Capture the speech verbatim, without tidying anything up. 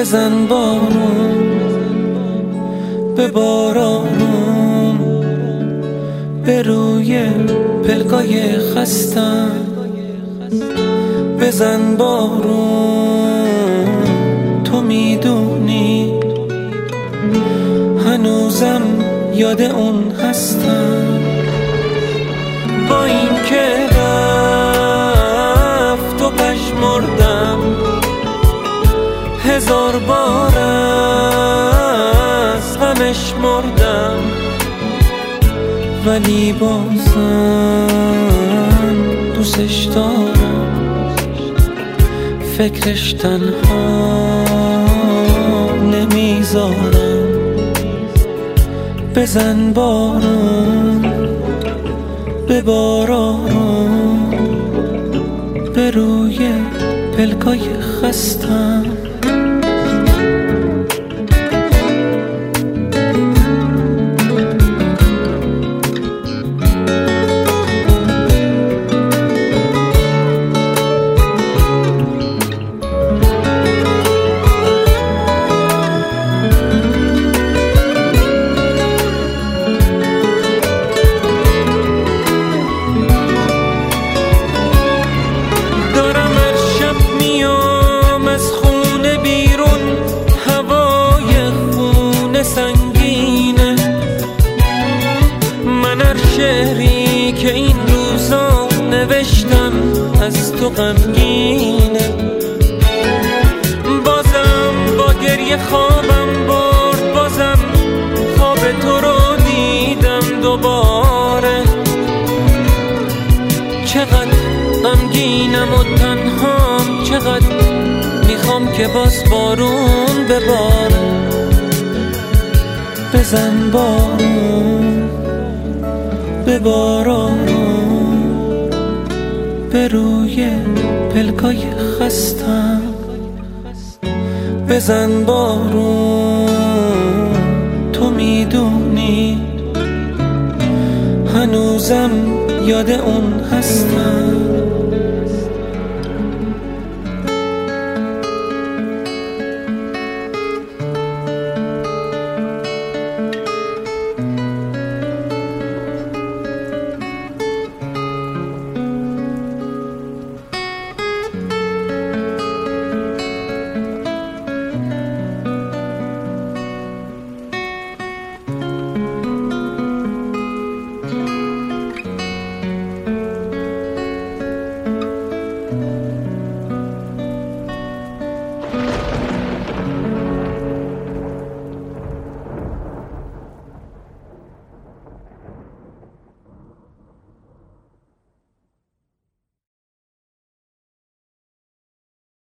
بزن بارون به بارارون به روی پلکای خستم. بزن بارون تو میدونی هنوزم یاد اون هستم. با این که رفت و پشمردم هزار بار از غمش مردم، ولی بازم دوستش دارم، فکرش تنها نمیذارم. بزن بارون به بارارون به روی پلکای خستم. سنگینه من هر شعری که این روزا نوشتم از تو غمگینه. بازم با گریه خوابم برد، بازم خواب تو رو دیدم دوباره. چقدر غمگینم و تنهام، چقدر میخوام که باز بارون بباره. بزن بارون به بارارون به روی پلکای خستم. بزن بارون تو میدونی هنوزم یاد اون هستم.